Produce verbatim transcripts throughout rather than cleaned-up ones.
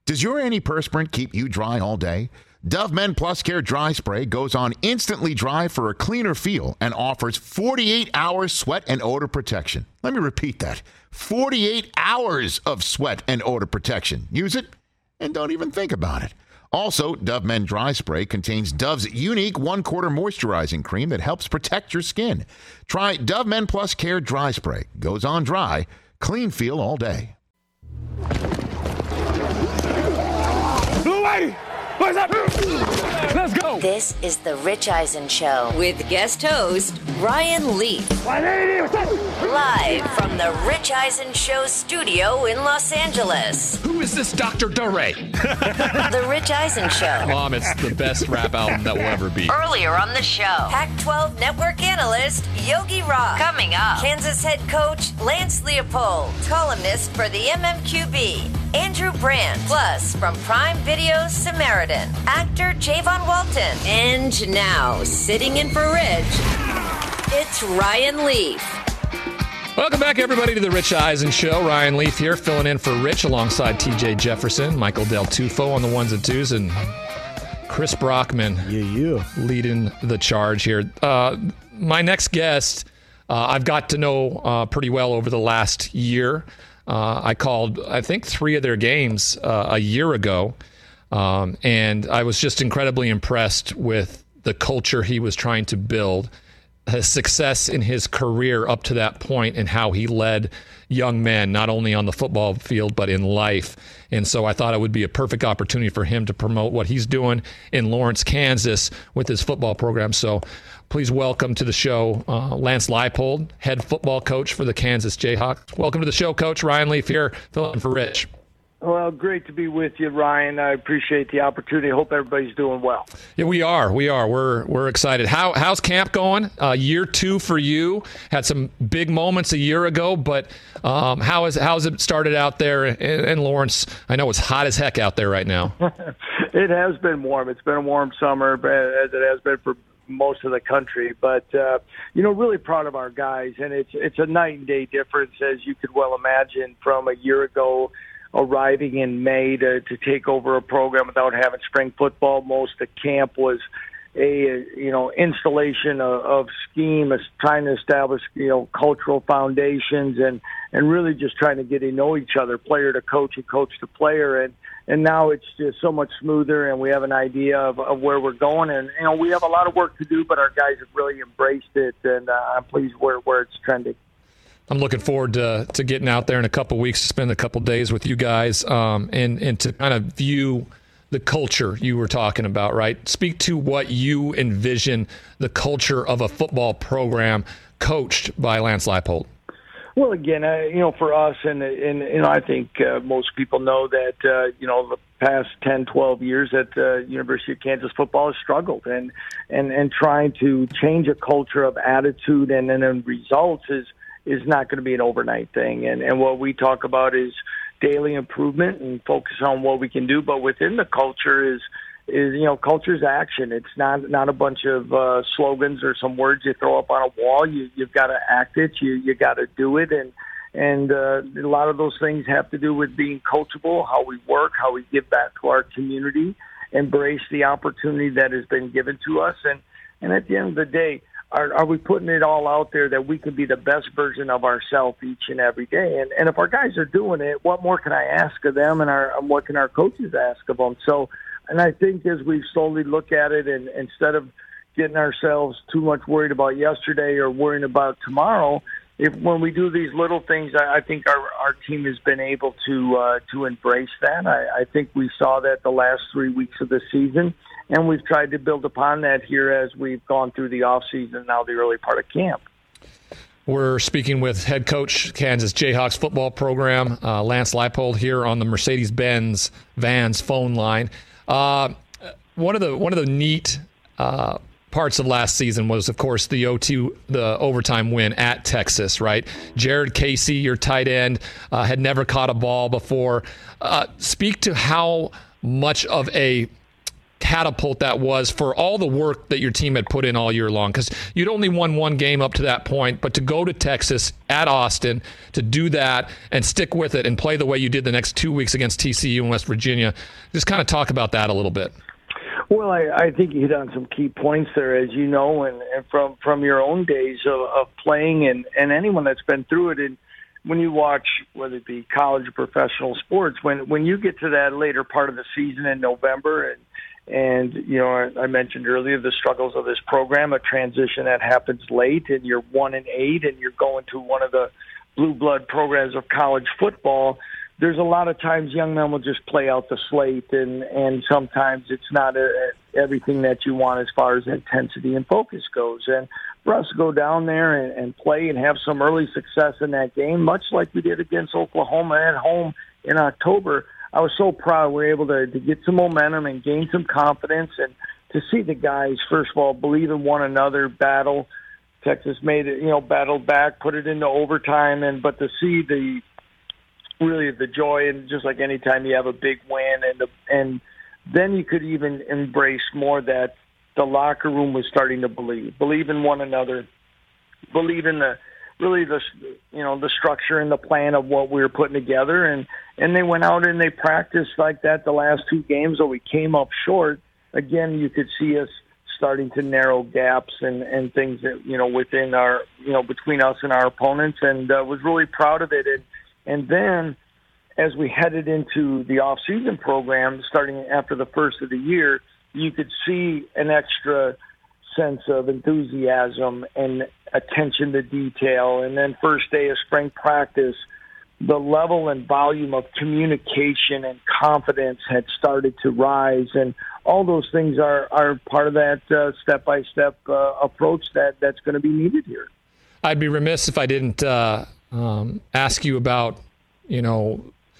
Does your antiperspirant keep you dry all day? Dove Men Plus Care Dry Spray goes on instantly dry for a cleaner feel and offers forty-eight hours sweat and odor protection. Let me repeat that. forty-eight hours of sweat and odor protection. Use it and don't even think about it. Also, Dove Men Dry Spray contains Dove's unique one-quarter moisturizing cream that helps protect your skin. Try Dove Men Plus Care Dry Spray. Goes on dry, clean feel all day. Blue Lady! What's up? Let's go! This is the Rich Eisen Show with guest host Ryan Leaf. My lady, what's up? Live from the Rich Eisen Show studio in Los Angeles. Who is this Doctor Dore? The Rich Eisen Show. Mom, it's the best rap album that will ever be. Earlier on the show, Pac twelve network analyst Yogi Roth. Coming up, Kansas head coach Lance Leopold. Columnist for the M M Q B, Andrew Brandt. Plus, from Prime Video's Samaritan, actor Javon Walton. And now, sitting in for Rich, it's Ryan Leaf. Welcome back, everybody, to the Rich Eisen Show. Ryan Leaf here, filling in for Rich alongside T J Jefferson, Michael Del Tufo on the ones and twos, and Chris Brockman yeah, yeah. leading the charge here. Uh, my next guest, uh, I've got to know uh, pretty well over the last year. Uh, I called, I think, three of their games uh, a year ago, um, and I was just incredibly impressed with the culture he was trying to build, his success in his career up to that point, and how he led young men, not only on the football field, but in life. And so I thought it would be a perfect opportunity for him to promote what he's doing in Lawrence, Kansas with his football program. So please welcome to the show uh, Lance Leipold, head football coach for the Kansas Jayhawks. Welcome to the show, Coach. Ryan Leaf here, filling in for Rich. Well, great to be with you, Ryan. I appreciate the opportunity. I hope everybody's doing well. Yeah, we are. We are. We're we're excited. How how's camp going? Uh, year two for you. Had some big moments a year ago, but um, how is how's it started out there in, in Lawrence? I know it's hot as heck out there right now. It has been warm. It's been a warm summer, as it has been for most of the country. But uh, you know, really proud of our guys, and it's it's a night and day difference, as you could well imagine, from a year ago. Arriving in May to, to take over a program without having spring football. Most of camp was a you know installation of, of scheme, as trying to establish you know cultural foundations, and and really just trying to get to know each other, player to coach and coach to player, and and now it's just so much smoother, and we have an idea of, of where we're going, and you know we have a lot of work to do, but our guys have really embraced it, and uh, I'm pleased where where it's trending. I'm looking forward to to getting out there in a couple of weeks to spend a couple of days with you guys, um, and and to kind of view the culture you were talking about, right? Speak to what you envision the culture of a football program coached by Lance Leipold. Well, again, uh, you know, for us, and and you know, I think uh, most people know that uh, you know the past ten, twelve years at the uh, University of Kansas football has struggled, and and and trying to change a culture of attitude and and then results is. is not going to be an overnight thing. And, and what we talk about is daily improvement and focus on what we can do. But within the culture is, is you know, culture's action. It's not not a bunch of uh, slogans or some words you throw up on a wall. You, you've got to act it. You you got to do it. And, and uh, a lot of those things have to do with being coachable, how we work, how we give back to our community, embrace the opportunity that has been given to us. And, and at the end of the day, Are, are we putting it all out there that we can be the best version of ourselves each and every day? And, and if our guys are doing it, what more can I ask of them, and, our, and what can our coaches ask of them? So, and I think as we slowly look at it, and instead of getting ourselves too much worried about yesterday or worrying about tomorrow, if when we do these little things, I, I think our, our team has been able to uh, to embrace that. I, I think we saw that the last three weeks of the season. And we've tried to build upon that here as we've gone through the offseason, now the early part of camp. We're speaking with head coach, Kansas Jayhawks football program, uh, Lance Leipold, here on the Mercedes-Benz Vans phone line. Uh, one of the one of the neat uh, parts of last season was, of course, the O two, the overtime win at Texas, right? Jared Casey, your tight end, uh, had never caught a ball before. Uh, speak to how much of a catapult that was for all the work that your team had put in all year long, because you'd only won one game up to that point, but to go to Texas at Austin, to do that and stick with it and play the way you did the next two weeks against T C U and West Virginia, just kind of talk about that a little bit. Well, I, I think you hit on some key points there, as you know, and, and from, from your own days of, of playing and, and anyone that's been through it. And when you watch, whether it be college or professional sports, when, when you get to that later part of the season in November, and, and you know, I, I mentioned earlier the struggles of this program, a transition that happens late, and you're one and eight, and you're going to one of the blue blood programs of college football. There's a lot of times young men will just play out the slate, and, and sometimes it's not a, everything that you want as far as intensity and focus goes. And for us to go down there and, and play and have some early success in that game, much like we did against Oklahoma at home in October, I was so proud we were able to, to get some momentum and gain some confidence, and to see the guys, first of all, believe in one another, battle. Texas made it, you know, battled back, put it into overtime, and but to see the really the joy, and just like any time you have a big win, and the, and then you could even embrace more that the locker room was starting to believe, believe in one another, believe in the really the you know the structure and the plan of what we were putting together, and and they went out and they practiced like that the last two games, though we came up short. Again, you could see us starting to narrow gaps and and things that you know within our you know between us and our opponents, and uh, was really proud of it. And And then as we headed into the off-season program, starting after the first of the year, you could see an extra sense of enthusiasm and attention to detail. And then first day of spring practice, the level and volume of communication and confidence had started to rise. And all those things are, are part of that uh, step-by-step uh, approach that, that's going to be needed here. I'd be remiss if I didn't uh... Um, ask you about, you know,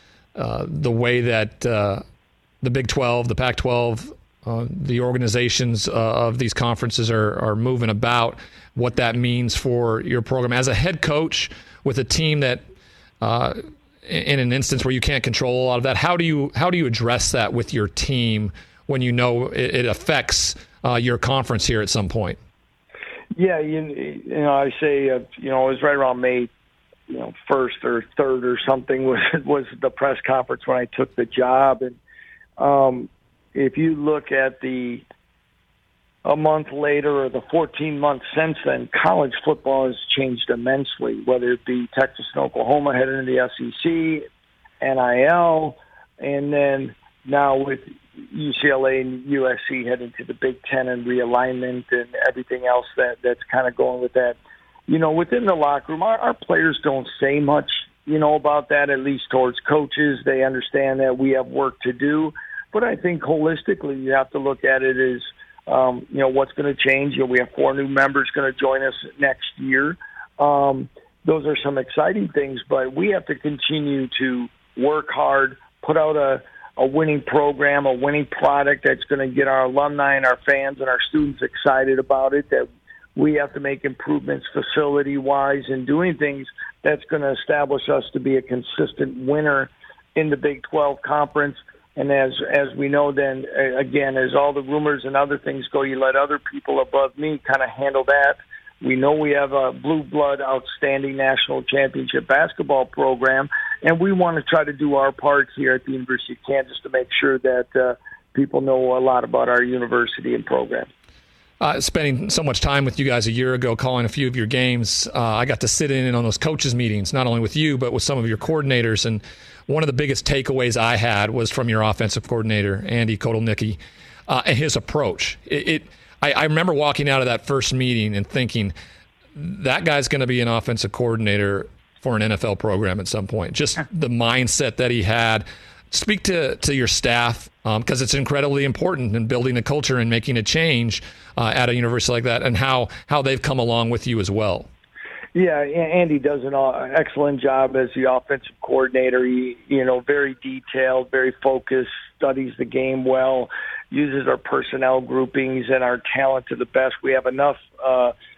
uh, the way that uh, the Big twelve, the Pac twelve, uh, the organizations uh, of these conferences are, are moving about, what that means for your program. As a head coach with a team that, uh, in an instance where you can't control a lot of that, how do you how do you address that with your team when you know it, it affects uh, your conference here at some point? Yeah, you, you know, I say, uh, you know, it was right around May you know, first or third or something was was the press conference when I took the job. And um, if you look at the a month later or the fourteen months since then, college football has changed immensely, whether it be Texas and Oklahoma heading into the S E C, N I L, and then now with U C L A and U S C heading to the Big Ten and realignment and everything else that, that's kind of going with that. You know, within the locker room, our, our players don't say much, you know, about that, at least towards coaches. They understand that we have work to do. But I think holistically, you have to look at it as, um, you know, what's going to change. You know, we have four new members going to join us next year. Um, those are some exciting things, but we have to continue to work hard, put out a, a winning program, a winning product that's going to get our alumni and our fans and our students excited about it, that we have to make improvements facility-wise and doing things that's going to establish us to be a consistent winner in the Big twelve conference. And as as we know, then, again, as all the rumors and other things go, you let other people above me kind of handle that. We know we have a blue blood, outstanding national championship basketball program, and we want to try to do our part here at the University of Kansas to make sure that uh, people know a lot about our university and program. Uh, spending so much time with you guys a year ago, calling a few of your games, uh, I got to sit in on those coaches' meetings, not only with you, but with some of your coordinators. And one of the biggest takeaways I had was from your offensive coordinator, Andy Kotelnicki, uh, and his approach. It, it I, I remember walking out of that first meeting and thinking, that guy's going to be an offensive coordinator for an N F L program at some point. Just the mindset that he had. Speak to, to your staff, because um, it's incredibly important in building a culture and making a change uh, at a university like that, and how, how they've come along with you as well. Yeah, Andy does an excellent job as the offensive coordinator. He, you know, very detailed, very focused, studies the game well, uses our personnel groupings and our talent to the best. We have enough uh,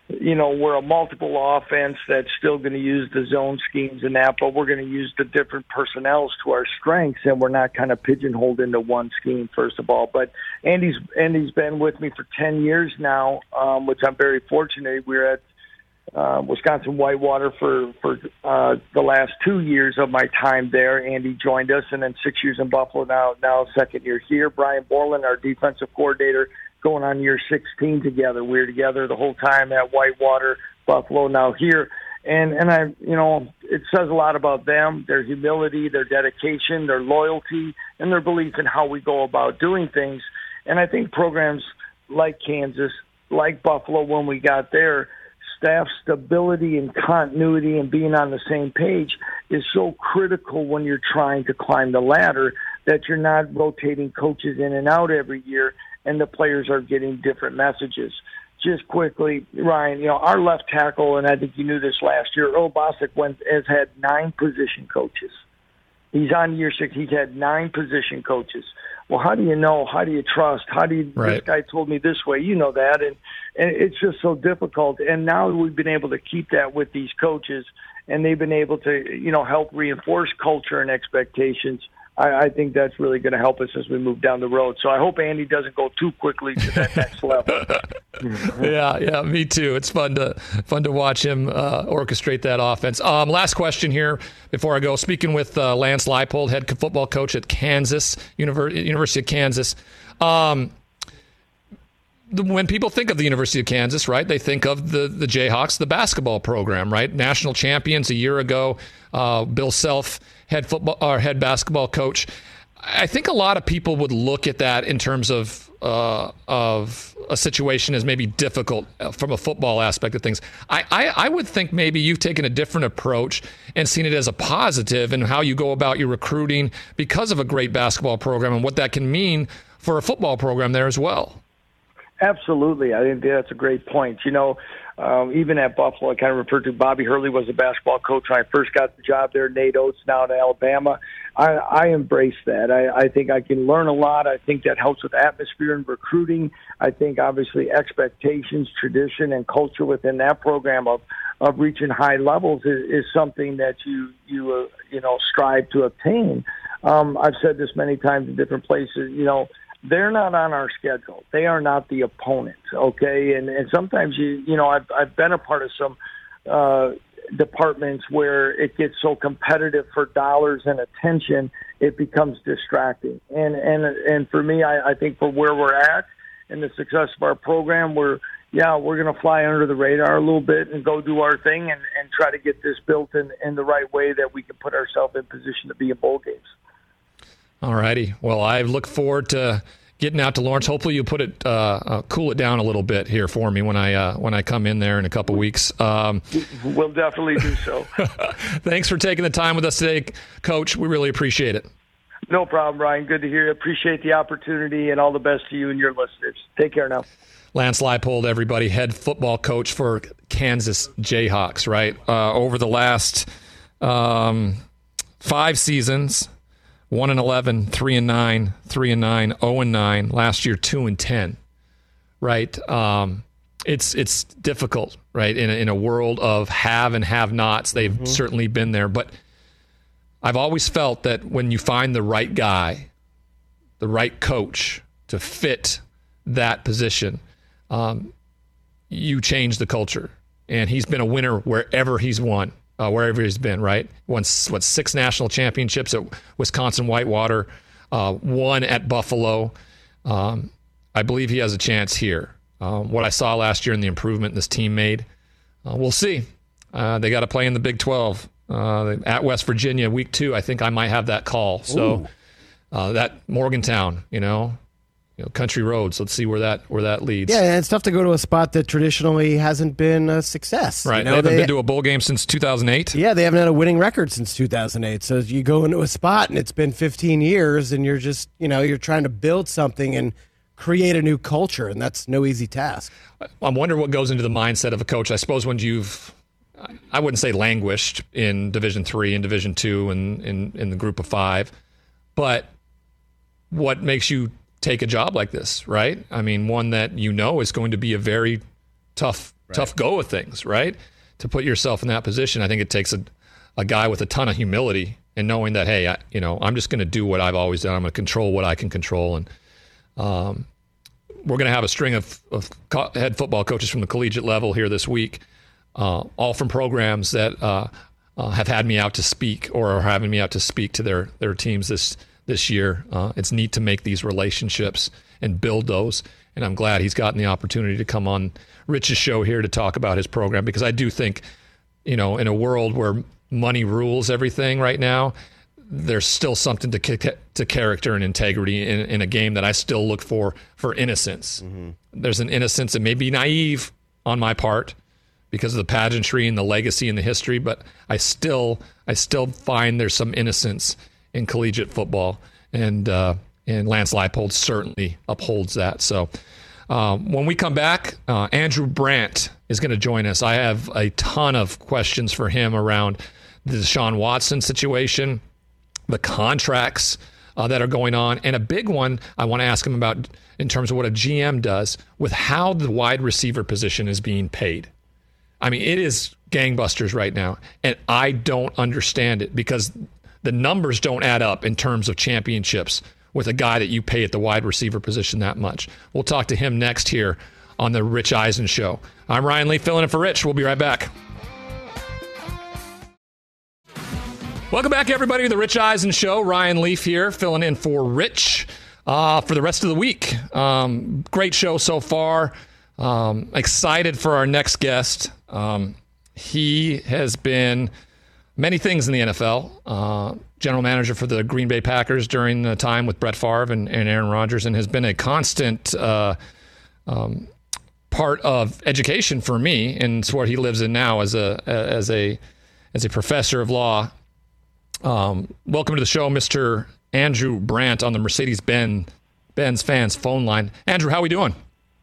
you know, we're a multiple offense that's still going to use the zone schemes and that, but we're going to use the different personnels to our strengths, and we're not kind of pigeonholed into one scheme, first of all. But Andy's Andy's been with me for ten years now, um, which I'm very fortunate. We're at uh, Wisconsin Whitewater for, for uh, the last two years of my time there. Andy joined us, and then six years in Buffalo, now, now second year here. Brian Borland, our defensive coordinator, going on year sixteen together. We were together the whole time at Whitewater, Buffalo, now here. And, and I, you know, it says a lot about them, their humility, their dedication, their loyalty, and their belief in how we go about doing things. And I think programs like Kansas, like Buffalo when we got there, staff stability and continuity and being on the same page is so critical when you're trying to climb the ladder, that you're not rotating coaches in and out every year, and the players are getting different messages. Just quickly, Ryan, you know, our left tackle, and I think you knew this last year, Earl Bostic went, has had nine position coaches. He's on year six. He's had nine position coaches. Well, how do you know? How do you trust? How do you, right. This guy told me this way, you know that, and, and it's just so difficult. And now we've been able to keep that with these coaches, and they've been able to, you know, help reinforce culture and expectations. I, I think that's really going to help us as we move down the road. So I hope Andy doesn't go too quickly to that next level. yeah, yeah, me too. It's fun to fun to watch him uh, orchestrate that offense. Um, last question here before I go. Speaking with uh, Lance Leipold, head football coach at Kansas Univer- University of Kansas. Um, the, when people think of the University of Kansas, right, they think of the the Jayhawks, the basketball program, right? National champions a year ago. Uh, Bill Self, head football or head basketball coach. I think a lot of people would look at that in terms of uh, of a situation as maybe difficult from a football aspect of things. I, I, I would think maybe you've taken a different approach and seen it as a positive in how you go about your recruiting because of a great basketball program and what that can mean for a football program there as well. Absolutely. I think that's a great point. You know, um, even at Buffalo, I kind of referred to Bobby Hurley was a basketball coach when I first got the job there. Nate Oates now at Alabama. I, I embrace that. I, I think I can learn a lot. I think that helps with atmosphere and recruiting. I think obviously expectations, tradition, and culture within that program of, of reaching high levels is, is something that you you uh, you know strive to obtain. Um, I've said this many times in different places. You know. They're not on our schedule. They are not the opponent, okay? And and sometimes, you you know, I've, I've been a part of some uh, departments where it gets so competitive for dollars and attention, it becomes distracting. And and and for me, I, I think for where we're at and the success of our program, we're, yeah, we're going to fly under the radar a little bit and go do our thing and, and try to get this built in, in the right way that we can put ourselves in position to be in bowl games. All righty. Well, I look forward to getting out to Lawrence. Hopefully, you put it, uh, uh, cool it down a little bit here for me when I uh, when I come in there in a couple weeks. Um, we'll definitely do so. Thanks for taking the time with us today, Coach. We really appreciate it. No problem, Ryan. Good to hear you. Appreciate the opportunity, and all the best to you and your listeners. Take care now. Lance Leipold, everybody, head football coach for Kansas Jayhawks. Right uh, over the last um, five seasons. One and eleven, three and nine, three and nine, zero and nine. Last year, two and ten. Right? Um, it's it's difficult, right? In a, in a world of have and have-nots, they've mm-hmm. certainly been there. But I've always felt that when you find the right guy, the right coach to fit that position, um, you change the culture. And he's been a winner wherever he's won. Uh, wherever he's been, right? Won, what, six national championships at Wisconsin Whitewater, uh, one at Buffalo. Um, I believe he has a chance here. Um, what I saw last year and the improvement this team made, uh, we'll see. Uh, they got to play in the Big twelve uh, at West Virginia week two. I think I might have that call. So uh, that Morgantown, you know, you know, country roads. Let's see where that where that leads. Yeah, and it's tough to go to a spot that traditionally hasn't been a success. Right, you know, they haven't they, been to a bowl game since two thousand eight. Yeah, they haven't had a winning record since two thousand eight. So you go into a spot and it's been fifteen years, and you're just, you know, you're trying to build something and create a new culture, and that's no easy task. I'm wondering what goes into the mindset of a coach. I suppose when you've, I wouldn't say languished in Division three and Division two and in, in the group of five, but what makes you take a job like this, right? I mean, one that you know is going to be a very tough right. tough go of things, right? To put yourself in that position, I think it takes a, a guy with a ton of humility and knowing that, hey, I, you know, I'm just going to do what I've always done. I'm going to control what I can control. And um, we're going to have a string of, of co- head football coaches from the collegiate level here this week, uh, all from programs that uh, uh, have had me out to speak or are having me out to speak to their, their teams this this year. Uh, it's neat to make these relationships and build those. And I'm glad he's gotten the opportunity to come on Rich's show here to talk about his program, because I do think, you know, in a world where money rules everything right now, there's still something to to character and integrity in, in a game that I still look for for innocence. Mm-hmm. There's an innocence that may be naive on my part because of the pageantry and the legacy and the history, but I still I still find there's some innocence in collegiate football, and uh, and Lance Leipold certainly upholds that. So um, when we come back, uh, Andrew Brandt is going to join us. I have a ton of questions for him around the Deshaun Watson situation, the contracts uh, that are going on, and a big one I want to ask him about in terms of what a G M does with how the wide receiver position is being paid. I mean, it is gangbusters right now, and I don't understand it because the numbers don't add up in terms of championships with a guy that you pay at the wide receiver position that much. We'll talk to him next here on the Rich Eisen Show. I'm Ryan Leaf, filling in for Rich. We'll be right back. Welcome back, everybody, to the Rich Eisen Show. Ryan Leaf here, filling in for Rich uh, for the rest of the week. Um, great show so far. Um, excited for our next guest. Um, he has been many things in the N F L. Uh, general manager for the Green Bay Packers during the time with Brett Favre and, and Aaron Rodgers, and has been a constant uh, um, part of education for me, and it's what he lives in now as a as a as a professor of law. Um, welcome to the show, Mister Andrew Brandt on the Mercedes-Benz Benz fans phone line. Andrew, how are we doing?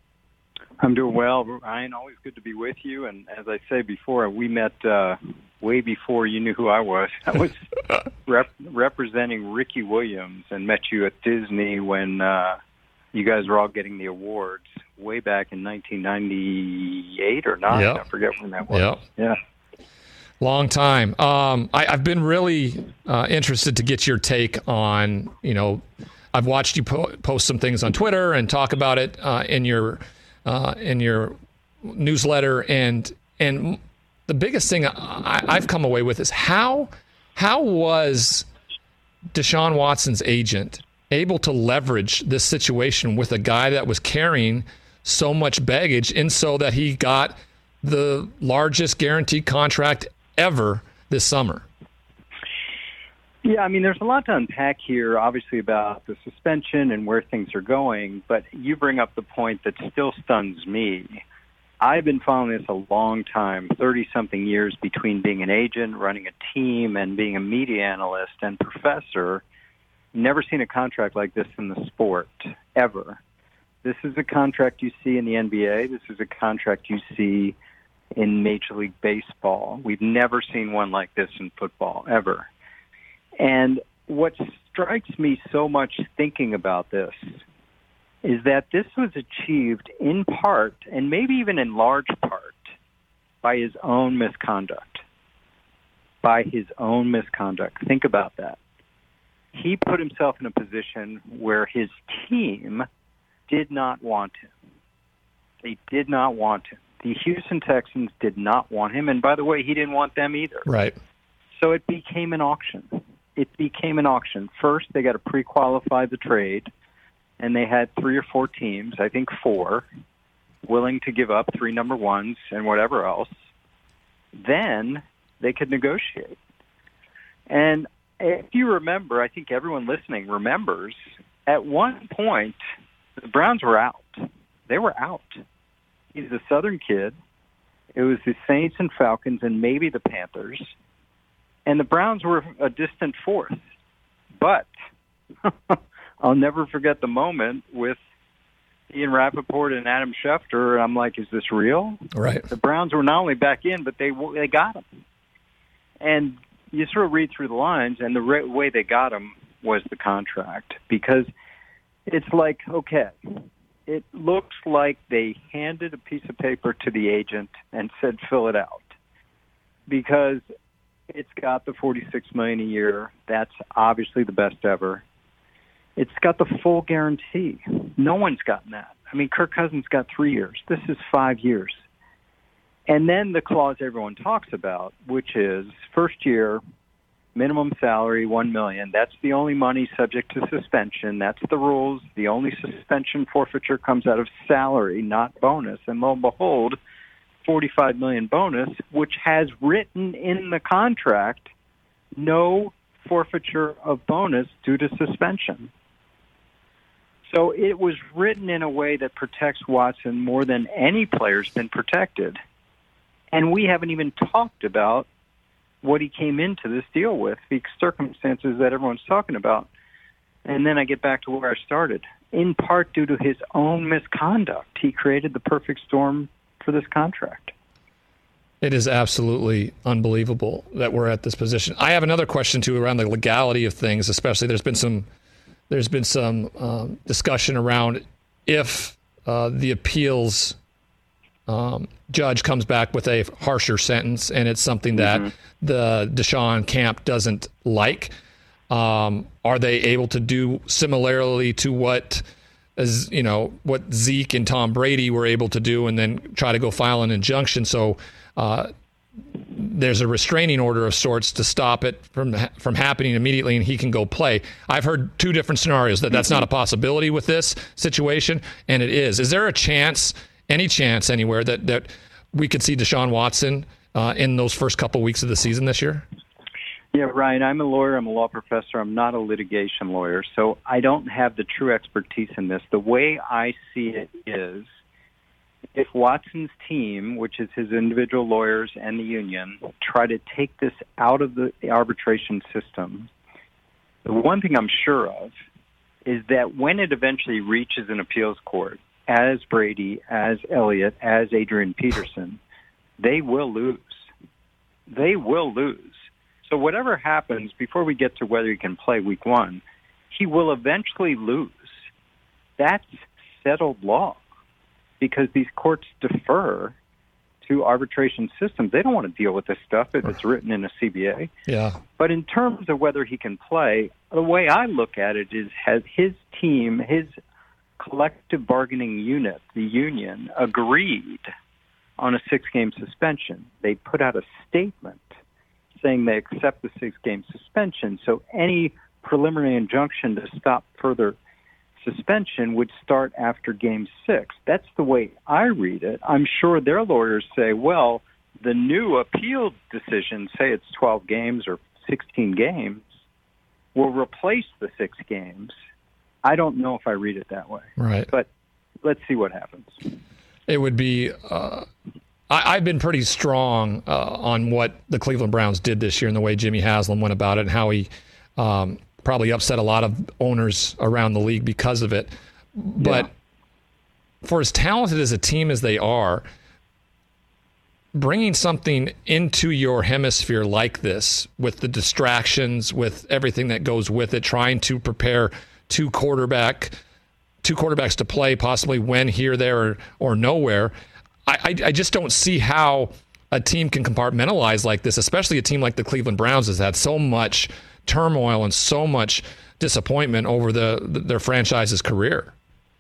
I'm doing well, Ryan. Always good to be with you. And as I say before, we met uh, way before you knew who I was. I was rep- representing Ricky Williams and met you at Disney when uh, you guys were all getting the awards way back in nineteen ninety-eight or nine. Yep. I forget when that was. Yep. Yeah. Long time. Um, I, I've been really uh, interested to get your take on, you know, I've watched you po- post some things on Twitter and talk about it uh, in your uh, in your newsletter, and and the biggest thing I, I've come away with is how how was Deshaun Watson's agent able to leverage this situation with a guy that was carrying so much baggage, and so that he got the largest guaranteed contract ever this summer? Yeah, I mean, there's a lot to unpack here, obviously, about the suspension and where things are going, but you bring up the point that still stuns me. I've been following this a long time, thirty-something years between being an agent, running a team, and being a media analyst and professor. Never seen a contract like this in the sport, ever. This is a contract you see in the N B A. This is a contract you see in Major League Baseball. We've never seen one like this in football, ever. And what strikes me so much thinking about this is that this was achieved in part, and maybe even in large part, by his own misconduct. By his own misconduct. Think about that. He put himself in a position where his team did not want him. They did not want him. The Houston Texans did not want him, and by the way, he didn't want them either. Right. So it became an auction. It became an auction. First, they got to pre-qualify the trade, and they had three or four teams, I think four, willing to give up three number ones and whatever else. Then they could negotiate. And if you remember, I think everyone listening remembers, at one point, the Browns were out. They were out. He's a Southern kid. It was the Saints and Falcons and maybe the Panthers. And the Browns were a distant fourth. But I'll never forget the moment with Ian Rappaport and Adam Schefter. And I'm like, is this real? Right. The Browns were not only back in, but they they got him. And you sort of read through the lines, and the re- way they got him was the contract. Because it's like, okay, it looks like they handed a piece of paper to the agent and said, fill it out. Because it's got the forty-six million dollars a year. That's obviously the best ever. It's got the full guarantee. No one's gotten that. I mean, Kirk Cousins got three years. This is five years. And then the clause everyone talks about, which is first year, minimum salary, one million dollars. That's the only money subject to suspension. That's the rules. The only suspension forfeiture comes out of salary, not bonus. And lo and behold, forty-five million dollars bonus, which has written in the contract no forfeiture of bonus due to suspension. So it was written in a way that protects Watson more than any player's been protected. And we haven't even talked about what he came into this deal with, the circumstances that everyone's talking about. And then I get back to where I started. In part due to his own misconduct, he created the perfect storm for this contract. It is absolutely unbelievable that we're at this position. I have another question, too, around the legality of things, especially there's been some there's been some um, discussion around if uh, the appeals um, judge comes back with a harsher sentence and it's something that mm-hmm. the Deshaun camp doesn't like. Um, are they able to do similarly to what, as you know, what Zeke and Tom Brady were able to do, and then try to go file an injunction? So uh, there's a restraining order of sorts to stop it from from happening immediately, and he can go play. I've heard two different scenarios that that's not a possibility with this situation, and it is. Is there a chance, any chance anywhere, that that we could see Deshaun Watson uh, in those first couple weeks of the season this year? Yeah, Ryan, I'm a lawyer. I'm a law professor. I'm not a litigation lawyer, so I don't have the true expertise in this. The way I see it is, if Watson's team, which is his individual lawyers and the union, try to take this out of the arbitration system, the one thing I'm sure of is that when it eventually reaches an appeals court, as Brady, as Elliott, as Adrian Peterson, they will lose. They will lose. So whatever happens, before we get to whether he can play week one, he will eventually lose. That's settled law, because these courts defer to arbitration systems. They don't want to deal with this stuff if it's written in a C B A. Yeah. But in terms of whether he can play, the way I look at it is, has his team, his collective bargaining unit, the union, agreed on a six-game suspension. They put out a statement saying they accept the six-game suspension. So any preliminary injunction to stop further suspension would start after game six. That's the way I read it. I'm sure their lawyers say, well, the new appeal decision, say it's twelve games or sixteen games, will replace the six games. I don't know if I read it that way. Right. But let's see what happens. It would be... Uh... I, I've been pretty strong uh, on what the Cleveland Browns did this year and the way Jimmy Haslam went about it, and how he um, probably upset a lot of owners around the league because of it. But yeah. For as talented as a team as they are, bringing something into your hemisphere like this, with the distractions, with everything that goes with it, trying to prepare two quarterback, two quarterbacks to play, possibly when, here, there, or, or nowhere. I, I just don't see how a team can compartmentalize like this, especially a team like the Cleveland Browns has had so much turmoil and so much disappointment over the, the their franchise's career.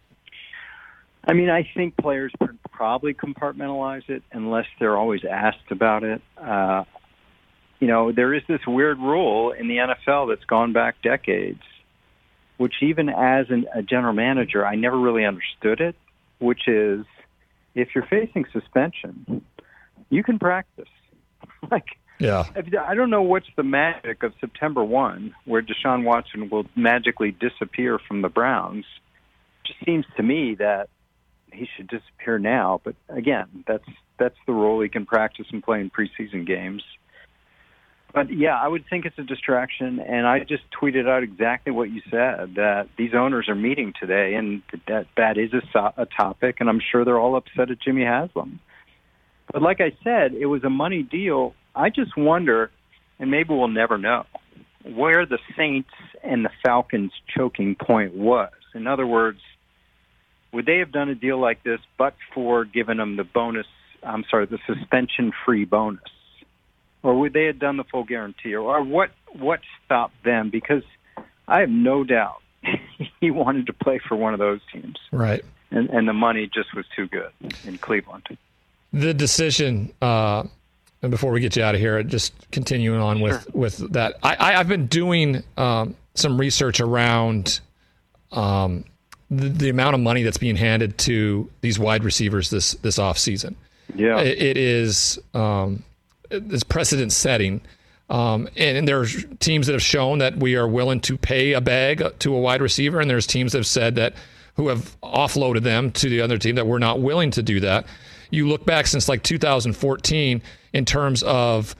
I mean, I think players probably compartmentalize it unless they're always asked about it. Uh, you know, there is this weird rule in the N F L that's gone back decades, which even as an, a general manager, I never really understood it, which is, if you're facing suspension, you can practice. Like, yeah. I don't know what's the magic of September first, where Deshaun Watson will magically disappear from the Browns. It just seems to me that he should disappear now. But again, that's that's the role. He can practice and play in preseason games. But yeah, I would think it's a distraction, and I just tweeted out exactly what you said, that these owners are meeting today, and that that is a, a topic, and I'm sure they're all upset at Jimmy Haslam. But like I said, it was a money deal. I just wonder, and maybe we'll never know, where the Saints and the Falcons' choking point was. In other words, would they have done a deal like this but for giving them the bonus, I'm sorry, the suspension-free bonus? Or would they have done the full guarantee? Or, or what, what stopped them? Because I have no doubt he wanted to play for one of those teams. Right. And, and the money just was too good in Cleveland. The decision, uh, and before we get you out of here, just continuing on with, Sure. with that, I, I, I've been doing um, some research around um, the, the amount of money that's being handed to these wide receivers this, this offseason. Yeah. It, it is um, it's precedent setting. Um, and, and there's teams that have shown that we are willing to pay a bag to a wide receiver, and there's teams that have said that who have offloaded them to the other team that we're not willing to do that. You look back since like two thousand fourteen in terms of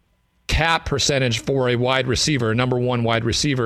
cap percentage for a wide receiver, a number one wide receiver.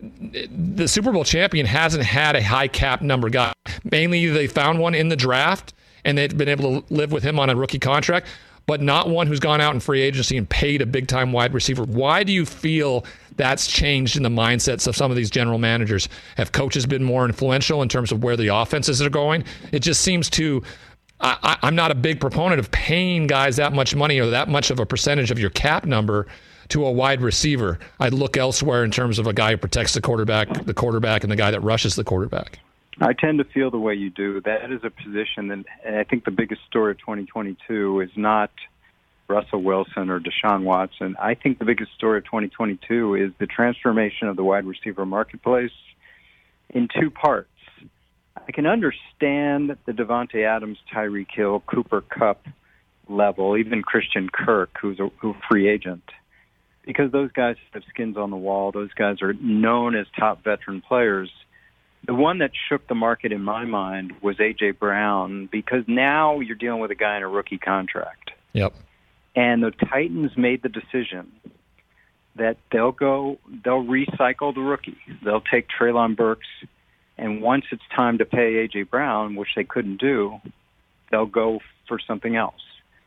The Super Bowl champion hasn't had a high cap number guy. Mainly they found one in the draft and they've been able to live with him on a rookie contract, but not one who's gone out in free agency and paid a big-time wide receiver. Why do you feel that's changed in the mindsets of some of these general managers? Have coaches been more influential in terms of where the offenses are going? It just seems to... I, I'm not a big proponent of paying guys that much money or that much of a percentage of your cap number to a wide receiver. I'd look elsewhere in terms of a guy who protects the quarterback, the quarterback, and the guy that rushes the quarterback. I tend to feel the way you do. That is a position, and I think the biggest story of twenty twenty-two is not Russell Wilson or Deshaun Watson. I think the biggest story of twenty twenty-two is the transformation of the wide receiver marketplace in two parts. I can understand the Devontae Adams, Tyreek Hill, Cooper Kupp level, even Christian Kirk, who's a, who's a free agent, because those guys have skins on the wall. Those guys are known as top veteran players. The one that shook the market in my mind was A J. Brown, because now you're dealing with a guy in a rookie contract. Yep. And the Titans made the decision that they'll go, they'll recycle the rookie. They'll take Treylon Burks, and once it's time to pay A J. Brown, which they couldn't do, they'll go for something else.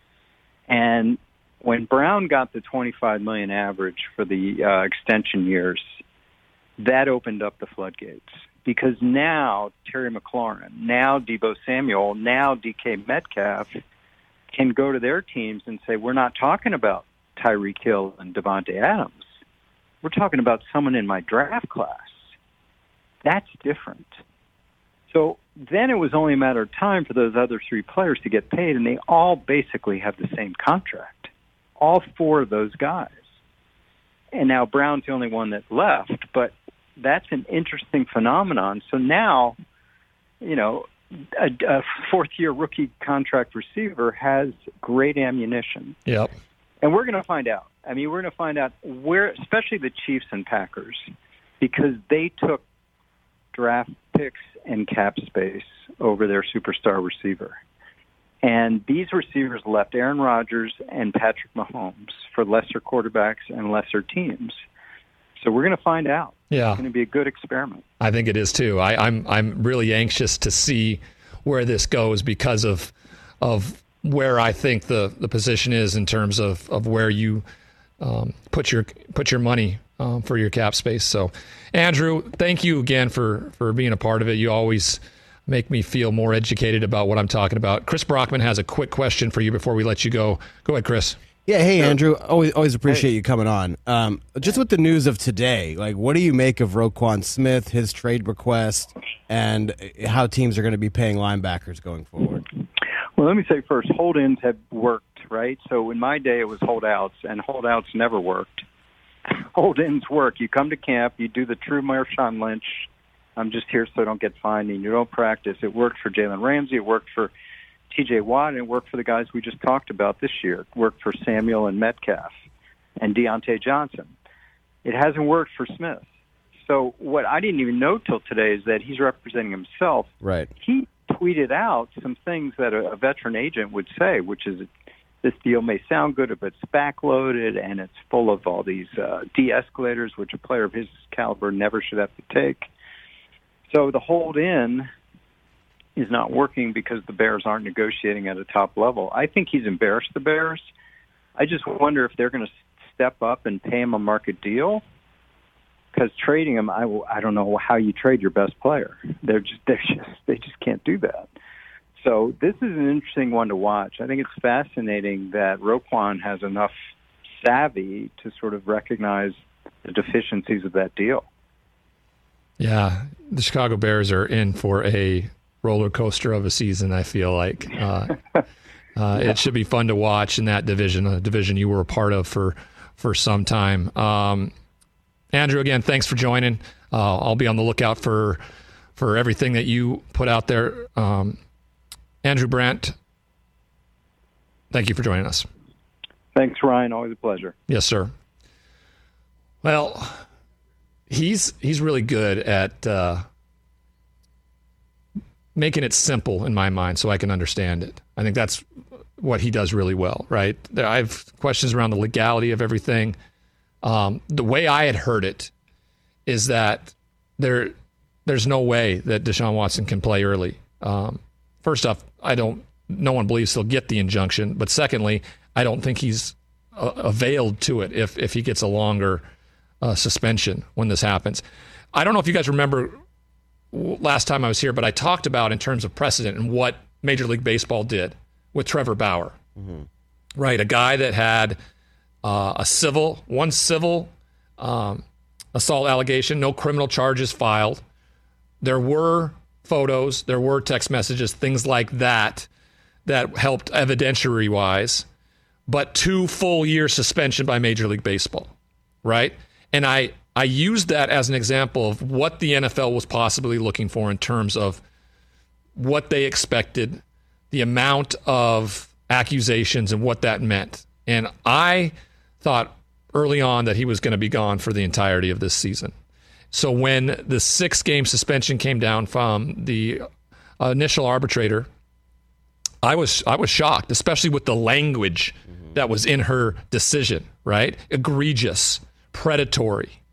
And when Brown got the twenty-five million dollars average for the uh, extension years, that opened up the floodgates. Because now Terry McLaurin, now Deebo Samuel, now D K Metcalf can go to their teams and say, we're not talking about Tyreek Hill and Devontae Adams. We're talking about someone in my draft class. That's different. So then it was only a matter of time for those other three players to get paid, and they all basically have the same contract, all four of those guys. And now Brown's the only one that left, but that's an interesting phenomenon. So now, you know, a, a fourth-year rookie contract receiver has great ammunition. Yep. And we're going to find out. I mean, we're going to find out where, especially the Chiefs and Packers, because they took draft picks and cap space over their superstar receiver. And these receivers left Aaron Rodgers and Patrick Mahomes for lesser quarterbacks and lesser teams. So we're going to find out. Yeah. It's going to be a good experiment. I think it is too. I, I'm I'm really anxious to see where this goes because of of where I think the, the position is in terms of, of where you um, put your put your money um, for your cap space. So, Andrew, thank you again for, for being a part of it. You always make me feel more educated about what I'm talking about. Chris Brockman has a quick question for you before we let you go. Go ahead, Chris. Yeah, hey, Andrew. Always always appreciate hey. you coming on. Um, just with the news of today, like, what do you make of Roquan Smith, his trade request, and how teams are going to be paying linebackers going forward? Well, let me say first, hold-ins have worked, right? So in my day, it was holdouts, and holdouts never worked. Hold-ins work. You come to camp, you do the true Marshawn Lynch, I'm just here so I don't get fined, and you don't practice. It worked for Jalen Ramsey. It worked for T J Watt, and it worked for the guys we just talked about this year. It worked for Samuel and Metcalf and Deontay Johnson. It hasn't worked for Smith. So what I didn't even know till today is that he's representing himself. Right. He tweeted out some things that a, a veteran agent would say, which is this deal may sound good, but it's backloaded and it's full of all these uh, de-escalators, which a player of his caliber never should have to take. So the hold-in is not working because the Bears aren't negotiating at a top level. I think he's embarrassed the Bears. I just wonder if they're going to step up and pay him a market deal, because trading him, I, I don't know how you trade your best player. They're just they're just they just can't do that. So this is an interesting one to watch. I think it's fascinating that Roquan has enough savvy to sort of recognize the deficiencies of that deal. Yeah, the Chicago Bears are in for a roller coaster of a season, I feel like. Uh, uh, yeah. It should be fun to watch in that division, a division you were a part of for, for some time. Um, Andrew, again, thanks for joining. Uh, I'll be on the lookout for for everything that you put out there. Um, Andrew Brandt, thank you for joining us. Thanks, Ryan. Always a pleasure. Yes, sir. Well, he's he's really good at uh, making it simple in my mind so I can understand it. I think that's what he does really well, right? I have questions around the legality of everything. Um, the way I had heard it is that there there's no way that Deshaun Watson can play early. Um, first off, I don't. No one believes he'll get the injunction. But secondly, I don't think he's uh, availed to it if if he gets a longer uh, suspension when this happens. I don't know if you guys remember last time I was here, but I talked about in terms of precedent and what Major League Baseball did with Trevor Bauer. Mm-hmm. Right, a guy that had uh, a civil, one civil um, assault allegation, no criminal charges filed. There were photos, there were text messages, things like that, that helped evidentiary-wise, but two full year suspension by Major League Baseball, right? And I, I used that as an example of what the N F L was possibly looking for in terms of what they expected, the amount of accusations and what that meant. And I thought early on that he was going to be gone for the entirety of this season. So when the six-game suspension came down from the initial arbitrator, I was I was shocked, especially with the language mm-hmm. that was in her decision, right? Egregious, predatory,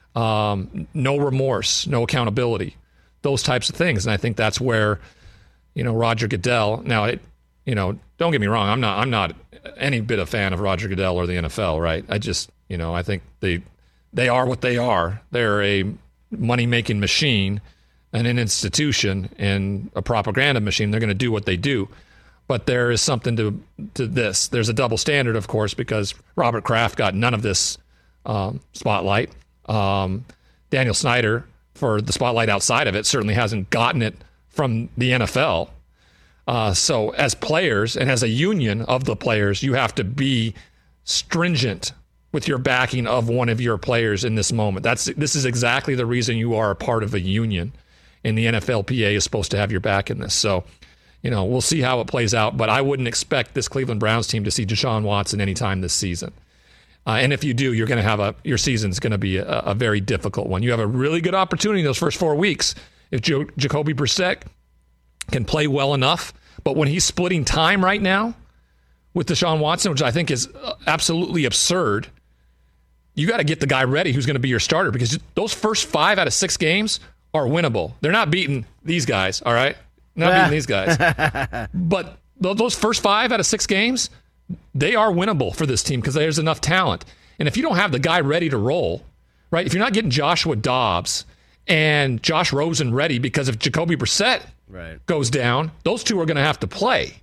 um, no remorse, no accountability, those types of things. And I think that's where, you know, Roger Goodell, now, it, you know, don't get me wrong, I'm not I'm not any bit a fan of Roger Goodell or the N F L, right? I just, you know, I think they they are what they are. They're a money-making machine and an institution and a propaganda machine. They're going to do what they do. But there is something to to this. There's a double standard, of course, because Robert Kraft got none of this um, spotlight. Um, Daniel Snyder, for the spotlight outside of it, certainly hasn't gotten it from the N F L. Uh, so as players and as a union of the players, you have to be stringent with your backing of one of your players in this moment. That's this is exactly the reason you are a part of a union, and the N F L P A is supposed to have your back in this. So, you know, we'll see how it plays out, but I wouldn't expect this Cleveland Browns team to see Deshaun Watson anytime this season. Uh, and if you do, you're going to have a your season's going to be a, a very difficult one. You have a really good opportunity in those first four weeks if jo- Jacoby Brissett can play well enough. But when he's splitting time right now with Deshaun Watson, which I think is absolutely absurd, you got to get the guy ready who's going to be your starter, because those first five out of six games are winnable. They're not beating these guys, all right? Not beating these guys. But those first five out of six games, they are winnable for this team because there's enough talent. And if you don't have the guy ready to roll, right, if you're not getting Joshua Dobbs and Josh Rosen ready, because if Jacoby Brissett right. goes down, those two are going to have to play.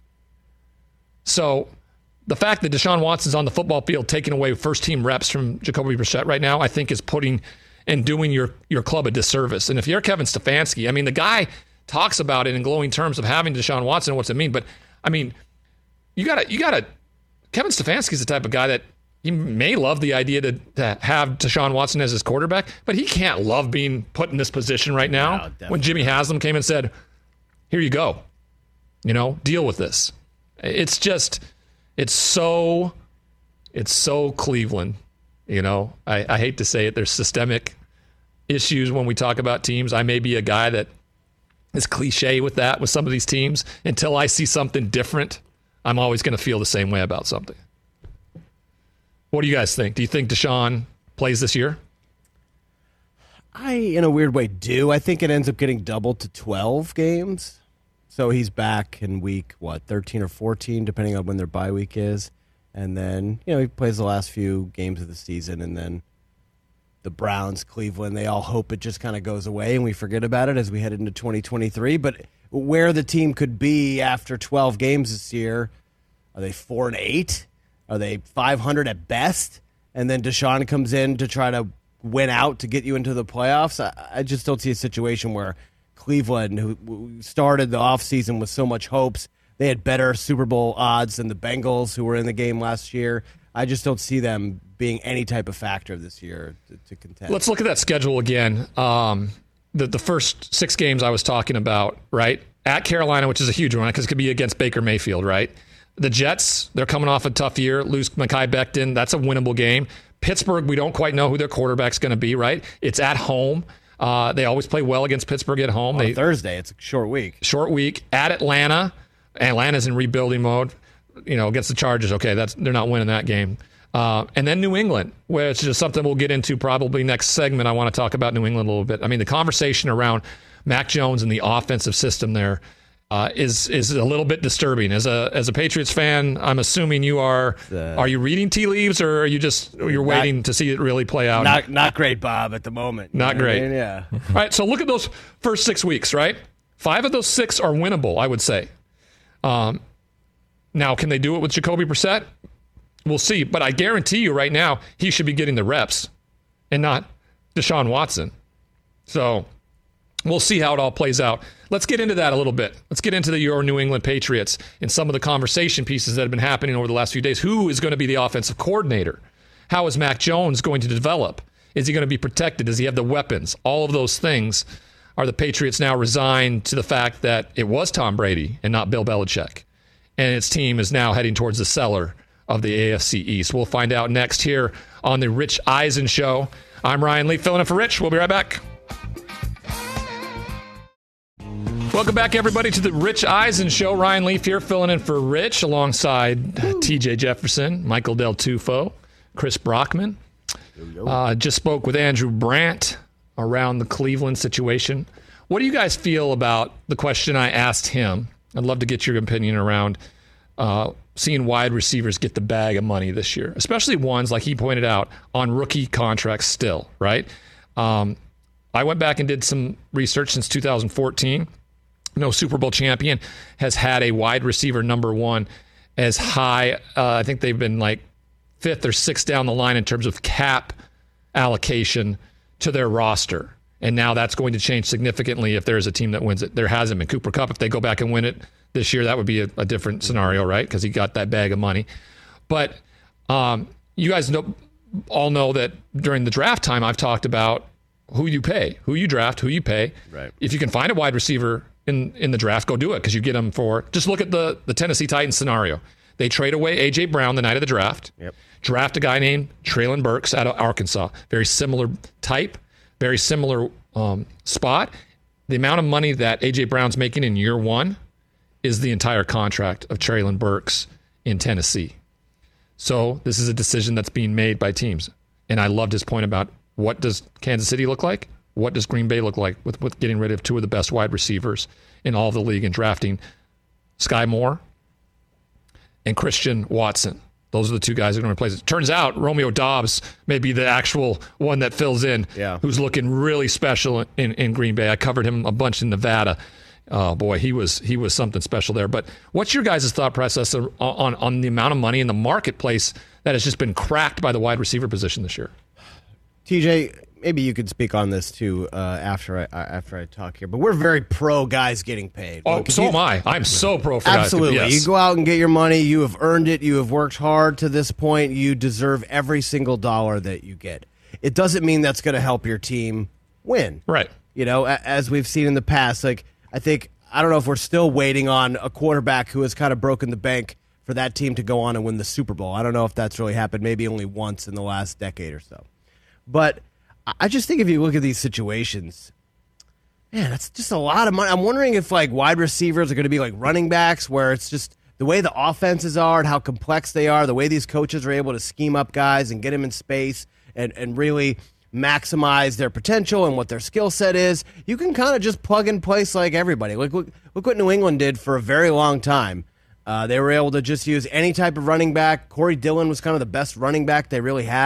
So the fact that Deshaun Watson's on the football field taking away first-team reps from Jacoby Brissett right now, I think is putting and doing your, your club a disservice. And if you're Kevin Stefanski, I mean, the guy talks about it in glowing terms of having Deshaun Watson, what's it mean? But, I mean, you got to, you got to, Kevin Stefanski's the type of guy that he may love the idea to, to have Deshaun Watson as his quarterback, but he can't love being put in this position right now. No, when Jimmy Haslam came and said, here you go, you know, deal with this. It's just, it's so, it's so Cleveland, you know. I, I hate to say it. There's systemic issues when we talk about teams. I may be a guy that is cliche with that, with some of these teams. Until I see something different, I'm always going to feel the same way about something. What do you guys think? Do you think Deshaun plays this year? I, in a weird way, do. I think it ends up getting doubled to twelve games. So he's back in week, what, thirteen or fourteen, depending on when their bye week is. And then, you know, he plays the last few games of the season, and then the Browns, Cleveland, they all hope it just kind of goes away and we forget about it as we head into twenty twenty-three. But where the team could be after twelve games this year, are they four and eight? Are they five hundred at best? And then Deshaun comes in to try to win out to get you into the playoffs. I, I just don't see a situation where Cleveland, who started the offseason with so much hopes, they had better Super Bowl odds than the Bengals, who were in the game last year. I just don't see them being any type of factor this year to, to contend. Let's look at that schedule again. Um, the, the first six games I was talking about, right? At Carolina, which is a huge one because it could be against Baker Mayfield, right? The Jets, they're coming off a tough year. Lose Mekhi Becton. That's a winnable game. Pittsburgh, we don't quite know who their quarterback's going to be, right? It's at home. Uh, they always play well against Pittsburgh at home. On they, Thursday, it's a short week. Short week. At Atlanta. Atlanta's in rebuilding mode. You know, against the Chargers, okay, that's they're not winning that game. Uh, and then New England, which is something we'll get into probably next segment. I want to talk about New England a little bit. I mean, the conversation around Mac Jones and the offensive system there uh, is is a little bit disturbing. As a as a Patriots fan, I'm assuming you are. The, are you reading tea leaves, or are you just you're not, waiting to see it really play out? Not not great, Bob, at the moment. Not great. I mean? Yeah. All right. So look at those first six weeks. Right, five of those six are winnable, I would say. Um, now, can they do it with Jacoby Brissett? We'll see. But I guarantee you right now, he should be getting the reps and not Deshaun Watson. So we'll see how it all plays out. Let's get into that a little bit. Let's get into the your New England Patriots and some of the conversation pieces that have been happening over the last few days. Who is going to be the offensive coordinator? How is Mac Jones going to develop? Is he going to be protected? Does he have the weapons? All of those things. Are the Patriots now resigned to the fact that it was Tom Brady and not Bill Belichick? And its team is now heading towards the cellar of the A F C East. We'll find out next here on the Rich Eisen Show. I'm Ryan Leaf, filling in for Rich. We'll be right back. Welcome back, everybody, to the Rich Eisen Show. Ryan Leaf here, filling in for Rich, alongside T J Jefferson, Michael Del Tufo, Chris Brockman. Uh, just spoke with Andrew Brandt around the Cleveland situation. What do you guys feel about the question I asked him? I'd love to get your opinion around uh, seeing wide receivers get the bag of money this year, especially ones, like he pointed out, on rookie contracts still, right? Um, I went back and did some research since two thousand fourteen. No Super Bowl champion has had a wide receiver number one as high. Uh, I think they've been like fifth or sixth down the line in terms of cap allocation to their roster. And now that's going to change significantly if there's a team that wins it. There hasn't been. Cooper Kupp, if they go back and win it this year, that would be a, a different scenario, right? Because he got that bag of money. But um, you guys know, all know that during the draft time, I've talked about who you pay, who you draft, who you pay. Right. If you can find a wide receiver in, in the draft, go do it, because you get them for, just look at the, the Tennessee Titans scenario. They trade away A J Brown the night of the draft, yep. draft a guy named Treylon Burks out of Arkansas. Very similar type, very similar um, spot. The amount of money that A J Brown's making in year one is the entire contract of Treylon Burks in Tennessee. So this is a decision that's being made by teams. And I loved his point about what does Kansas City look like? What does Green Bay look like with, with getting rid of two of the best wide receivers in all of the league and drafting Sky Moore and Christian Watson? Those are the two guys that are going to replace it. Turns out Romeo Doubs may be the actual one that fills in, yeah. who's looking really special in, in Green Bay. I covered him a bunch in Nevada. Oh, boy, he was he was something special there. But what's your guys' thought process on, on, on the amount of money in the marketplace that has just been cracked by the wide receiver position this year? T J, maybe you could speak on this too uh, after I after I talk here. But we're very pro guys getting paid. Oh, Look, so you, am I. I'm so pro for absolutely. guys. Absolutely. Yes. You go out and get your money. You have earned it. You have worked hard to this point. You deserve every single dollar that you get. It doesn't mean that's going to help your team win. Right. You know, as we've seen in the past, like I think, I don't know if we're still waiting on a quarterback who has kind of broken the bank for that team to go on and win the Super Bowl. I don't know if that's really happened, maybe only once in the last decade or so. But I just think if you look at these situations, man, that's just a lot of money. I'm wondering if like wide receivers are going to be like running backs, where it's just the way the offenses are and how complex they are, the way these coaches are able to scheme up guys and get them in space and, and really maximize their potential and what their skill set is. You can kind of just plug and place like everybody. Look, look, look what New England did for a very long time. Uh, they were able to just use any type of running back. Corey Dillon was kind of the best running back they really had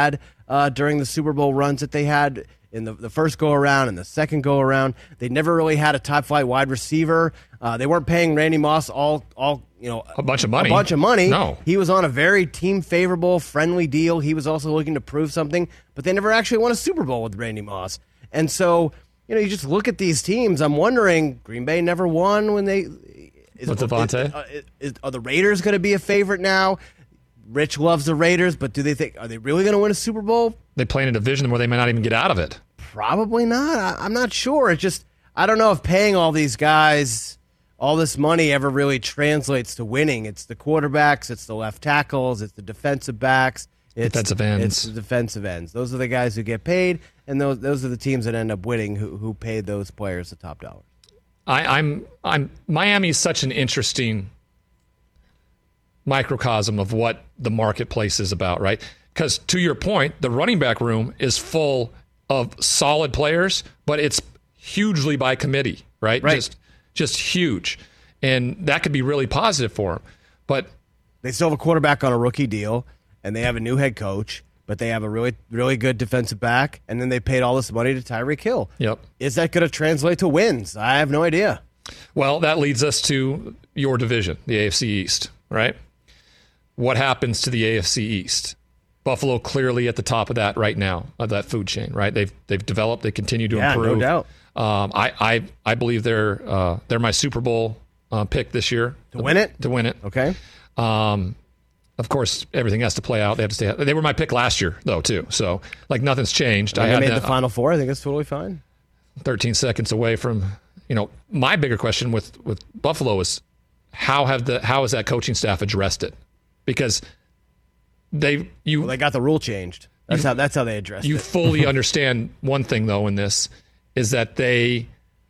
uh, during the Super Bowl runs that they had in the, the first go-around and the second go-around. They never really had a top-flight wide receiver. Uh, they weren't paying Randy Moss all, all you know, a bunch of money. A bunch of money. No. He was on a very team-favorable, friendly deal. He was also looking to prove something, but they never actually won a Super Bowl with Randy Moss. And so, you know, you just look at these teams. I'm wondering, Green Bay never won when they... Is, With Devontae? Is, uh, is, are the Raiders going to be a favorite now? Rich loves the Raiders, but do they think, are they really going to win a Super Bowl? They play in a division where they may not even get out of it. Probably not. I, I'm not sure. It just, I don't know if paying all these guys all this money ever really translates to winning. It's the quarterbacks, it's the left tackles, it's the defensive backs, it's defensive ends. It's the defensive ends. Those are the guys who get paid, and those those are the teams that end up winning who who paid those players the top dollar. I, I'm I'm Miami is such an interesting microcosm of what the marketplace is about, right? Because to your point, the running back room is full of solid players, but it's hugely by committee, right? Right. Just just huge, and that could be really positive for them. But they still have a quarterback on a rookie deal, and they have a new head coach, but they have a really really good defensive back, and then they paid all this money to Tyreek Hill. Yep. Is that going to translate to wins? I have no idea. Well, that leads us to your division, the A F C East, right? What happens to the A F C East? Buffalo clearly at the top of that right now, of that food chain, right? They've they've developed, they continue to yeah, improve. no doubt. Um, I, I I believe they're uh, they're my Super Bowl uh, pick this year to win it. To win it, okay. Um, of course, everything has to play out. They have to stay. They were my pick last year, though, too. So like nothing's changed. I, mean, I they had made the uh, Final Four. I think it's totally fine. thirteen seconds away from, you know, my bigger question with, with Buffalo is how have the how has that coaching staff addressed it? Because they you well, they got the rule changed. That's you, how that's how they addressed you it. You fully understand one thing though in this is that they,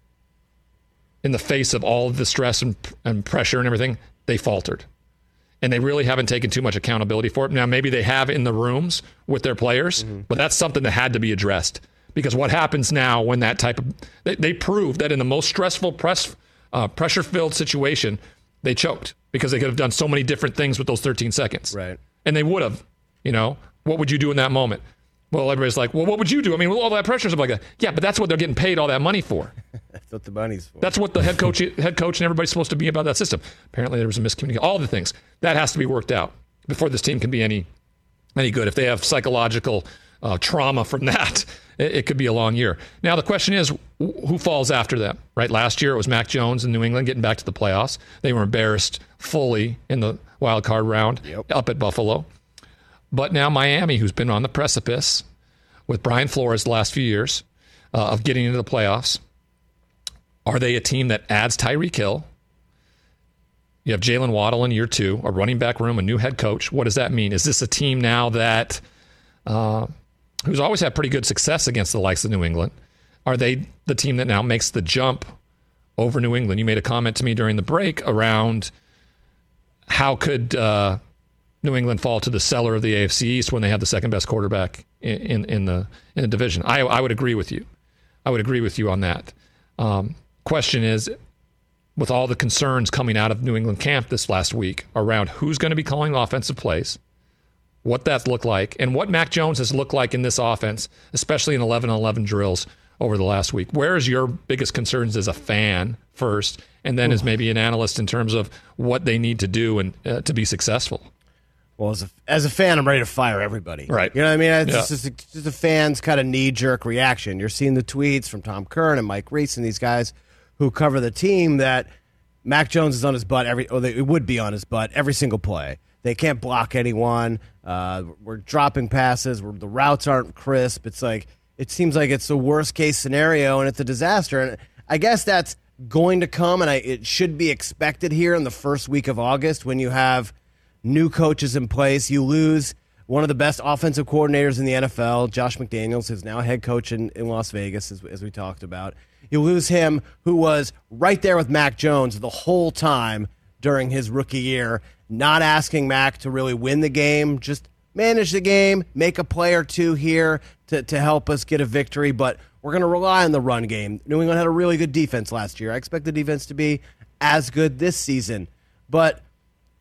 in the face of all of the stress and, and pressure and everything, they faltered. And they really haven't taken too much accountability for it. Now, maybe they have in the rooms with their players, mm-hmm. but that's something that had to be addressed. Because what happens now when that type of... They, they proved that in the most stressful, press, uh, pressure-filled situation, they choked. Because they could have done so many different things with those thirteen seconds. Right. And they would have. You know, what would you do in that moment? Well, everybody's like, well, what would you do? I mean, with all that pressure and stuff like that. Yeah, but that's what they're getting paid all that money for. That's what the money's for. That's what the head coach, head coach, and everybody's supposed to be about that system. Apparently, there was a miscommunication. All the things that has to be worked out before this team can be any any good. If they have psychological uh, trauma from that, it, it could be a long year. Now, the question is, who falls after them? Right? Last year, it was Mac Jones in New England getting back to the playoffs. They were embarrassed fully in the wild card round yep. up at Buffalo. But now Miami, who's been on the precipice with Brian Flores the last few years uh, of getting into the playoffs. Are they a team that adds Tyreek Hill? You have Jalen Waddle in year two, a running back room, a new head coach. What does that mean? Is this a team now that uh, who's always had pretty good success against the likes of New England? Are they the team that now makes the jump over New England? You made a comment to me during the break around how could uh, New England fall to the cellar of the A F C East when they have the second best quarterback in, in, in the in the division. I, I would agree with you. I would agree with you on that. Um, question is, with all the concerns coming out of New England camp this last week around who's going to be calling offensive plays, what that looked like, and what Mac Jones has looked like in this offense, especially in eleven on eleven drills over the last week. Where is your biggest concerns as a fan first, and then Ooh. as maybe an analyst in terms of what they need to do and uh, to be successful? Well, as a, as a fan, I'm ready to fire everybody. Right. You know what I mean? It's yeah. just, a, just a fan's kind of knee-jerk reaction. You're seeing the tweets from Tom Curran and Mike Reese and these guys who cover the team that Mac Jones is on his butt every, or they, it would be on his butt every single play. They can't block anyone. Uh, we're dropping passes. We're, the routes aren't crisp. It's like it seems like it's the worst-case scenario, and it's a disaster. And I guess that's going to come, and I, it should be expected here in the first week of August when you have new coaches in place. You lose one of the best offensive coordinators in the N F L, Josh McDaniels, who's now a head coach in, in Las Vegas, as, as we talked about. You lose him, who was right there with Mac Jones the whole time during his rookie year, not asking Mac to really win the game, just manage the game, make a play or two here to, to help us get a victory, but we're going to rely on the run game. New England had a really good defense last year. I expect the defense to be as good this season. But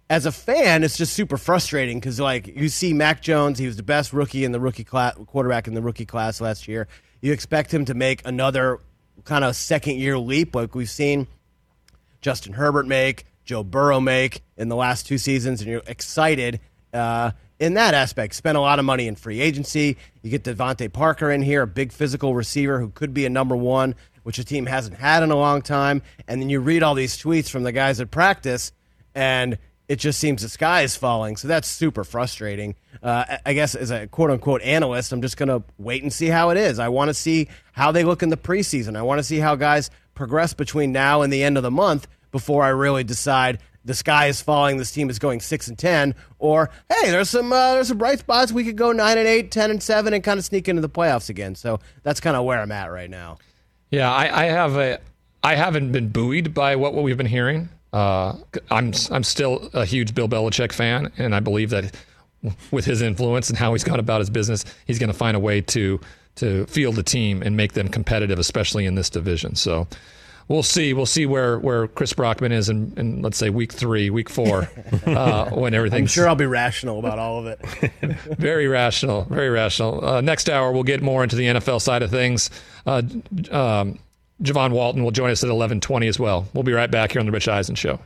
as a fan, it's just super frustrating because, like, you see Mac Jones, he was the best rookie in the rookie class, quarterback in the rookie class last year. You expect him to make another kind of second-year leap like we've seen Justin Herbert make, Joe Burrow make in the last two seasons, and you're excited uh, in that aspect. Spent a lot of money in free agency. You get Devontae Parker in here, a big physical receiver who could be a number one, which a team hasn't had in a long time. And then you read all these tweets from the guys at practice, and it just seems the sky is falling. So that's super frustrating. Uh, I guess as a quote-unquote analyst, I'm just going to wait and see how it is. I want to see how they look in the preseason. I want to see how guys progress between now and the end of the month before I really decide the sky is falling, this team is going six and ten, or hey, there's some uh, there's some bright spots. We could go nine and eight, ten and seven, and kind of sneak into the playoffs again. So that's kind of where I'm at right now. Yeah, I, I have a I haven't been buoyed by what, what we've been hearing. Uh, I'm I'm still a huge Bill Belichick fan, and I believe that with his influence and how he's gone about his business, he's going to find a way to to field the team and make them competitive, especially in this division. So. We'll see. We'll see where, where Chris Brockman is in, in, let's say, week three, week four, uh, when everything's... I'm sure I'll be rational about all of it. Very rational. Very rational. Uh, next hour, we'll get more into the N F L side of things. Uh, um, Javon Walton will join us at eleven twenty as well. We'll be right back here on The Rich Eisen Show.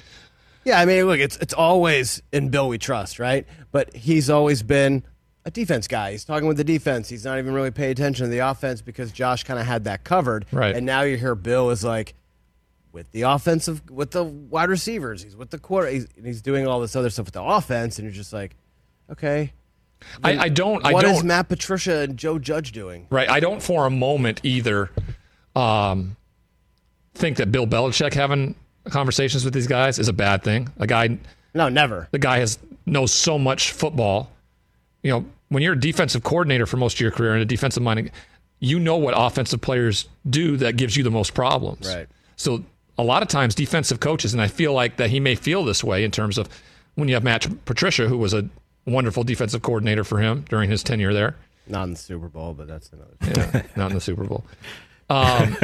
Yeah, I mean, look, it's it's always in Bill we trust, right? But he's always been a defense guy. He's talking with the defense. He's not even really paying attention to the offense because Josh kind of had that covered. Right. And now you hear Bill is like with the offensive, with the wide receivers. He's with the quarter. He's, he's doing all this other stuff with the offense, and you're just like, okay. I, I don't. I what don't, is Matt Patricia and Joe Judge doing? Right. I don't for a moment either um, think that Bill Belichick having conversations with these guys is a bad thing. A guy. No, never. The guy has knows so much football. You know, when you're a defensive coordinator for most of your career and a defensive minded, you know what offensive players do that gives you the most problems. Right. So a lot of times defensive coaches, and I feel like that he may feel this way in terms of when you have Matt Patricia, who was a wonderful defensive coordinator for him during his tenure there. Not in the Super Bowl, but that's another yeah, not in the Super Bowl. Um,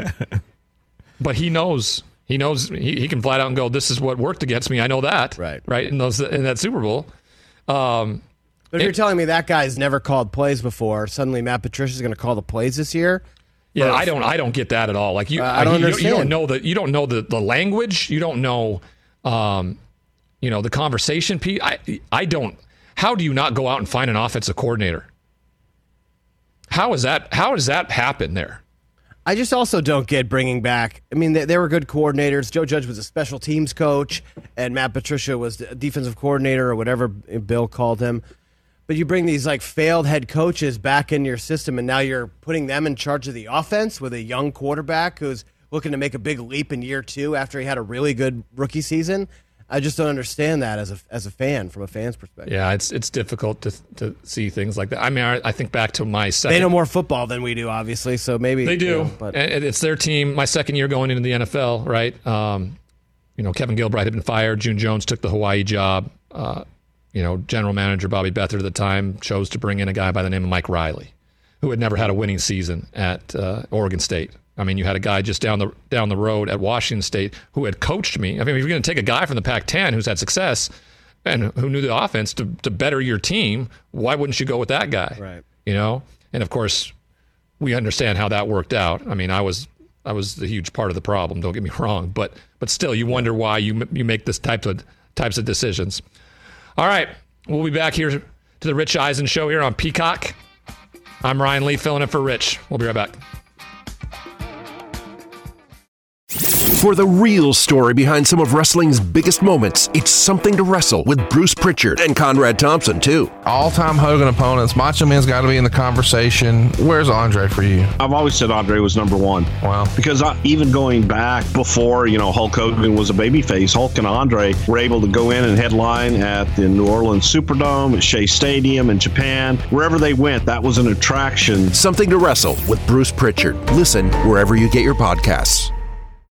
but he knows, he knows he, he can flat out and go, this is what worked against me. I know that. Right. Right. In those, in that Super Bowl. Um, But if it, you're telling me that guy's never called plays before, suddenly Matt Patricia's going to call the plays this year? Yeah, or, I don't. I don't get that at all. Like you, uh, I don't you, understand. You don't know the. You don't know the, the language. You don't know, um, you know, the conversation piece. I I don't. How do you not go out and find an offensive coordinator? How is that? How does that happen there? I just also don't get bringing back. I mean, they, they were good coordinators. Joe Judge was a special teams coach, and Matt Patricia was the defensive coordinator or whatever Bill called him. But you bring these like failed head coaches back in your system, and now you're putting them in charge of the offense with a young quarterback who's looking to make a big leap in year two after he had a really good rookie season. I just don't understand that as a as a fan, from a fan's perspective. Yeah, it's it's difficult to to see things like that. I mean, I, I think back to my second. They know more football than we do, obviously. So maybe they do. You know, but and it's their team. My second year going into the N F L, right? Um, you know, Kevin Gilbride had been fired. June Jones took the Hawaii job. Uh, you know, general manager Bobby Beathard at the time chose to bring in a guy by the name of Mike Riley, who had never had a winning season at uh, Oregon State. I mean, you had a guy just down the down the road at Washington State who had coached me. I mean, if you're going to take a guy from the Pac ten who's had success and who knew the offense to, to better your team, why wouldn't you go with that guy? Right. You know, and of course, we understand how that worked out. I mean, I was I was the huge part of the problem. Don't get me wrong, but but still, you wonder why you you make this type of types of decisions. All right, we'll be back here to the Rich Eisen Show here on Peacock. I'm Ryan Lee filling in for Rich. We'll be right back. For the real story behind some of wrestling's biggest moments, it's Something to Wrestle with Bruce Pritchard and Conrad Thompson, too. All-time Hogan opponents. Macho Man's got to be in the conversation. Where's Andre for you? I've always said Andre was number one. Wow. Because I, even going back before, you know, Hulk Hogan was a babyface, Hulk and Andre were able to go in and headline at the New Orleans Superdome, at Shea Stadium in Japan. Wherever they went, that was an attraction. Something to Wrestle with Bruce Pritchard. Listen wherever you get your podcasts.